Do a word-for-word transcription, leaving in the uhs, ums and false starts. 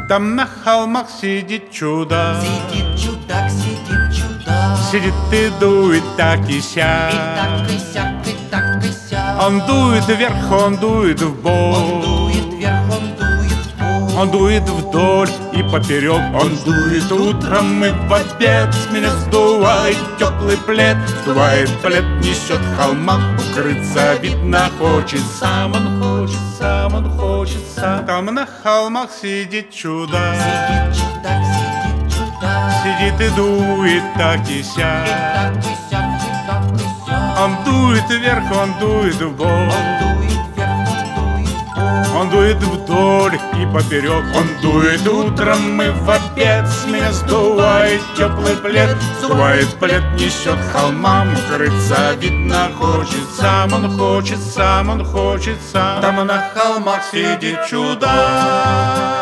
Там на холмах сидит чудо, Сидит чудак, сидит чудак. сидит и дует так и сяк. И так и сяк, и так и сяк. Он дует вверх, он дует в Он бок, дует вверх, он дует в бок. он дует вдоль и поперек. Он дует утром и в обед, с меня сдувает теплый плед. Сдувает плед, несет в холмах, укрыться видно хочет. Сам он хочет, сам он хочет, сам. Там на холмах сидит чудо, Сидит чудак, сидит чудак. сидит и дует так и И сяк. так и сяк, и так и сяк. Он дует вверх, он дует в бок, Он дует вверх, он дует в бок. он дует вдоль и поперек. Он дует утром и в обед, с меня сдувает теплый плед. Сдувает плед, несет холмам, укрыться видно хочет. Сам он хочет, сам он хочет, сам. Там на холмах сидит чудо,